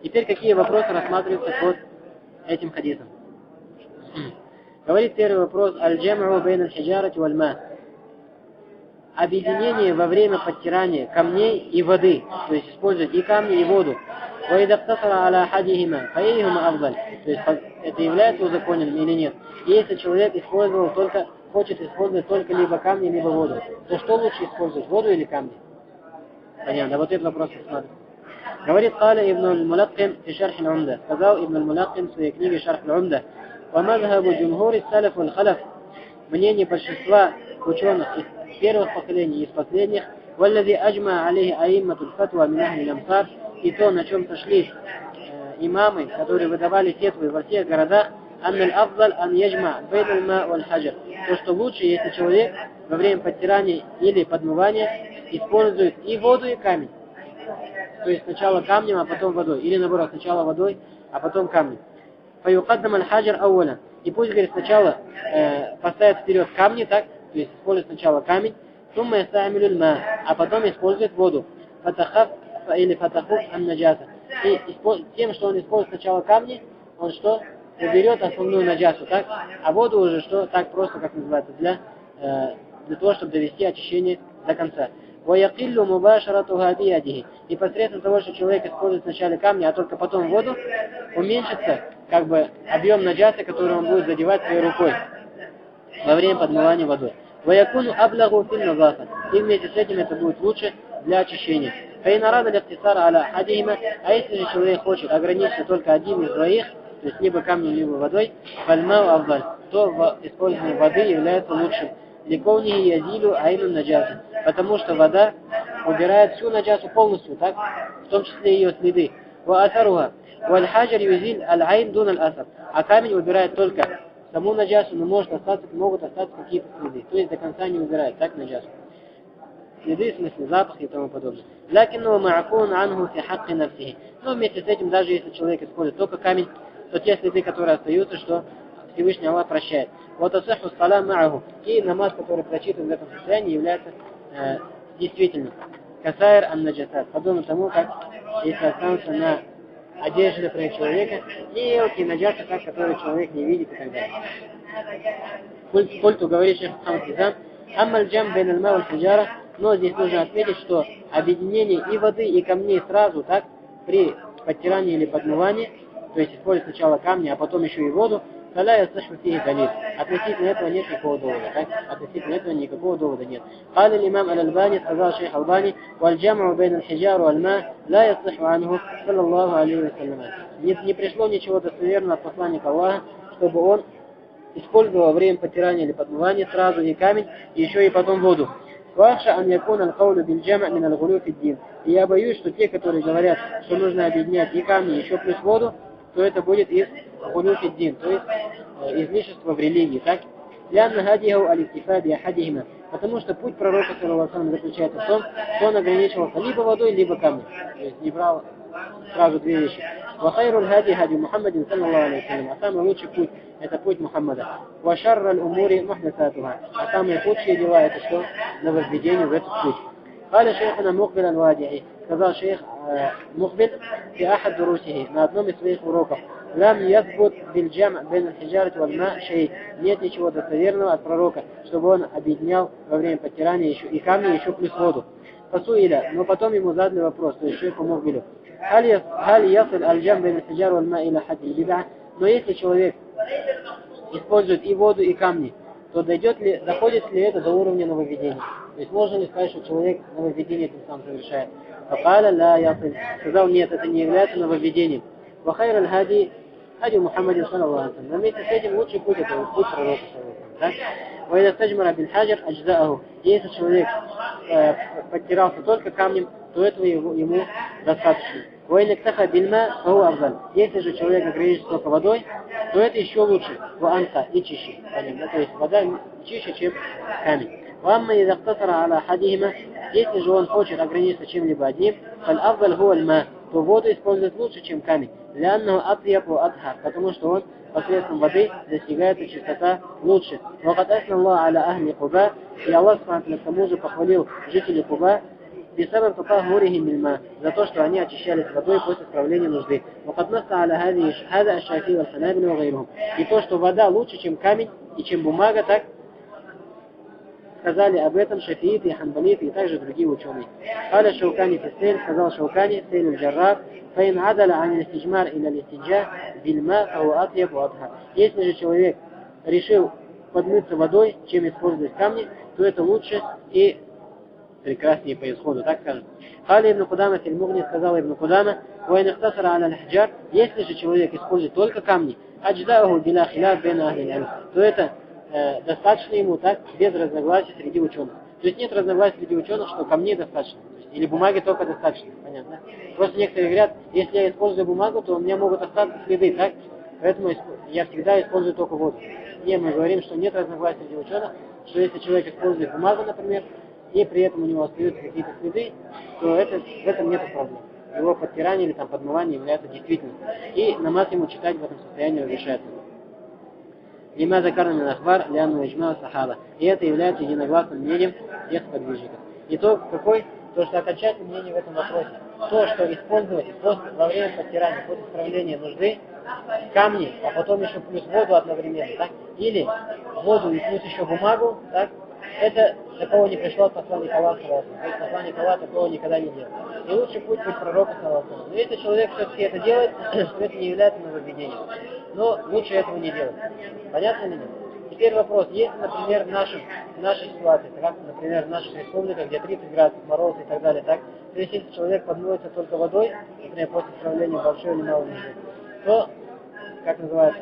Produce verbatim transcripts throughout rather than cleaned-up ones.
Теперь какие вопросы рассматриваются под этим хадисом? Говорит первый вопрос: аль-джам'у бейн аль-хиджарати валь-ма. Объединение во время подтирания камней и воды, то есть использовать и камни, и воду. То есть это является узаконенным или нет? Если человек использовал только, хочет использовать только либо камни, либо воду, то что лучше использовать, воду или камни? Понятно, вот этот вопрос смотрим. Говорит Каля ибн аль-Мулакким в шарх аль-Умда. Сказал ибн аль-Мулакким в своей книге шарх аль-Умда: «Вамазхабу джумхури салаф валь-халаф». Мнение большинства ученых из первых поколений и из последних, «Валлади аджма алейхи аимматуль фатва мин ахли аль-амсар», и то, на чем сошлись э, имамы, которые выдавали фетвы во всех городах, «Анналь афдаль ан яджма бейн аль-ма валь-хаджар». То, что лучше, если человек во время подтирания или подмывания использует и воду, и камень. То есть сначала камнем, а потом водой. Или наоборот, сначала водой, а потом камнем. «Фаюкаддам аль-хаджар ауаля». И пусть, говорит, сначала э, поставят вперед камни, так, то есть использует сначала камень, сумма ястамилю аль-ма, а потом использует воду. Фатахаф или фатахуф ан-наджаса. И тем, что он использует сначала камни, он что? Уберет основную наджасу, так? А воду уже что? Так просто, как называется, для, э, для того, чтобы довести очищение до конца. وَيَقِلُّ مُبَاشَرَتُهَا بِيَدِهِ. И посредством того, что человек использует сначала камни, а только потом воду, уменьшится как бы объем наджасы, который он будет задевать своей рукой во время подмывания водой. وَيَكُونُ أَبْلَغُ فِي النَّظَافَةِ. И вместе с этим это будет лучше для очищения. فَإِنْ أَرَادَ الْاخْتِصَارَ عَلَى أَحَدِهِمَا. А если же человек хочет ограничиться только одним из двоих, то есть либо камнем, либо водой, فَالْمَاءُ أَفْضَلُ, то использование воды является лучшим. لِكَوْنِهِ يَزِيلُ عَيْنُ النَّجَاسِ. Потому что вода убирает всю наджасу полностью, так? В том числе ее следы. وَأَثَرُهَا وَالْحَجَرْ يُزِيلُ الْعَيْنُ دُونَ الْأَثَرِ. А камень убирает только саму наджасу, но может остаться, могут остаться какие-то следы. То есть до конца не убирает, так, наджасу. Следы, в смысле запах и тому подобное. لَكِنَّهُ مَعْفُونَ عَنْهُ فِي حَقِّ نَفْسِهِ. Но вместе с этим, даже если человек использует только камень, то те следы, которые остаются, что Всевышний Аллах прощает. Вот асаху салам ма'аху. И намаз, который прочитан в этом состоянии, является э, действительным. Касайр ан-наджасат. Подобно тому, как если останутся на одежде, например, человека, мелкие наджасы, так, которые человек не видит и так далее. Культу говорит шейх Мухаммад Хизам: «Аммаль джам бейн аль-ма валь-хиджара». Но здесь нужно отметить, что объединение и воды, и камней сразу, так, при подтирании или подмывании, то есть использовать сначала камни, а потом еще и воду, فلا يصح فيه دليل. Относительно этого нет никакого довода. Так? Относительно этого никакого довода нет. قال الإمام الألباني, сказал шейх Албани: والجمع بين الحجار والماء لا يصح عنه صلى الله عليه وسلم. Не, не пришло ничего достоверного от посланника Аллаха, чтобы он использовал во время потирания или подмывания сразу и камень, и еще и потом воду. وأخشى أن يكون القول بالجمع من الغلو في الدين. И я боюсь, что те, которые говорят, что нужно объединять и камни, еще плюс воду, то это будет из гулюфиддин, то есть э, излишество в религии, так? Потому что путь пророка, саллаллаху, заключается в том, что он ограничивался либо водой, либо камнем. То есть не брал сразу две вещи. وَخَيْرُ الْهَدِي هَدِي مُحَمَّدٍ صلى الله عليه وسلم. А самый лучший путь — это путь Мухаммада. وَشَرَّ الْأُمُورِ مُحْدَثَاتُهَا. А самые худшие дела — это что? Нововведение в этот путь. قال شيخنا مقبل الوادعي. Сказал шейх э, Мухбиль في أحد دروسه, на одном из своих уроков: «Лам язбут биль-джам' бейн аль-хиджарати валь-ма шей». Нет ничего достоверного от пророка, чтобы он объединял во время подтирания еще и камни, еще плюс воду. Фасуиля, но потом ему задали вопрос, то есть шейху Мухбилю: «Халь ясиль аль-джам' бейн аль-хиджар валь-ма иля хадди бид'a». Но если человек использует и воду, и камни, то дойдет ли, доходит ли это до уровня нововведения? То есть можно ли сказать, что человек нововведение тем самым совершает? Факаля ла ясиль. Сказал: нет, это не является нововведением. Вахайр аль-хади хади Мухаммадин саллаллаху алейхи ва саллям. Но вместе с этим лучший путь — это путь пророка саллаллаху. Вайда стаджмара биль-хаджар аджзааху. Если человек э, подтирался только камнем, то этого его, ему достаточно. Вайна ктаха бильма фаху афдаль. Если же человек ограничится только водой, то это еще лучше. Ваанка и чище. Понятно? То есть вода чище, чем камень. وأما إذا اقتصر على أحدهما. Если же он хочет ограничиться чем-либо одним, فالأفضل هو الماء, то воду использовать лучше, чем камень. لأنه أطيب وأطهر, потому что он посредством воды достигается чистота лучше. وقد أثنى الله على أهل قباء. И Аллах к тому же похвалил жителей Куба بسبب تطهرهم بالماء, за то, что они очищались водой после справления нужды. وقد نص على هذه هذا الشافعي والحنابلة وغيرهم. И то, что вода лучше, чем камень и чем бумага, так сказали об этом шафииты и ханбалиты и также другие ученые. قال الشوكاني في السيل, сказал Шаукани, سيل الجراب, فإن عدل عن الاستجمار إلى الاستنجاء بالماء فهو أطيب وأطهر. Если же человек решил подмыться водой, чем использовать камни, то это лучше и прекраснее по исходу, так скажем. قال ابن قدامة في المغني, сказал ибн Кудама, وإن اختصر على الحجار, если же человек использует только камни, أجزاءه بلا خلاف بين أهل العلم, то это э, достаточно ему, так, без разногласий среди ученых. То есть нет разногласий среди ученых, что камней достаточно, или бумаги только достаточно, понятно? Просто некоторые говорят, если я использую бумагу, то у меня могут остаться следы, так? Поэтому я всегда использую только воду. И мы говорим, что нет разногласий среди ученых, что если человек использует бумагу, например, и при этом у него остаются какие-то следы, то это, в этом нет проблем. Его подтирание или там подмывание является действительным. И намаз ему читать в этом состоянии разрешается. Лима закарна мин ахбар ляну иджма сахаба. И это является единогласным мнением всех подвижников. Итог какой? То, что окончательное мнение в этом вопросе. То, что использовать после, во время подтирания, после справления нужды, камни, а потом еще плюс воду одновременно, так? Или воду и плюс еще бумагу, так? Это такого не пришло от посланника Аллаха. То есть посланник Аллаха такого никогда не делал. И лучший путь путь пророка Саллаллаху. Но если человек все-таки это делает, то это не является нововведением. Но лучше этого не делать. Понятно ли нет? Теперь вопрос, если, например, в, нашем, в нашей ситуации, как, например, в наших республиках, где тридцать градусов, мороз и так далее, так, то есть если человек подмоется только водой, например, после справления большой или малой нужды, то, как называется,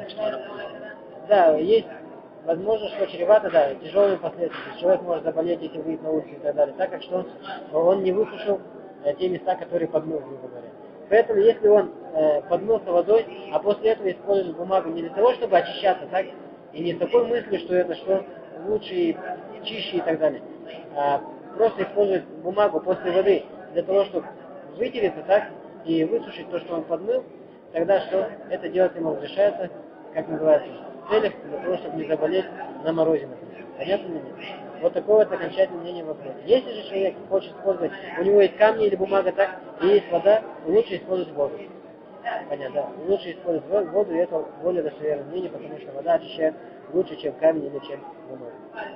да, есть возможно, что чревато, да, тяжелые последствия. Человек может заболеть, если выйдет на улицу и так далее, так как что он, он не высушил э, те места, которые подмыл, грубо говоря. Поэтому, если он э, подмылся водой, а после этого использует бумагу не для того, чтобы очищаться, так, и не с такой мыслью, что это что лучше и чище и так далее, а просто использует бумагу после воды для того, чтобы вытереться, так, и высушить то, что он подмыл, тогда что это делать ему разрешается, как называется, в целях для того, чтобы не заболеть на морозе, например. Понятно ли нет? Вот такое вот окончательное мнение вопроса. Если же человек хочет использовать, у него есть камни или бумага, так, и есть вода, лучше использовать воду. Понятно, да? Лучше использовать воду, и это более достоверное мнение, потому что вода очищает лучше, чем камень или чем бумага.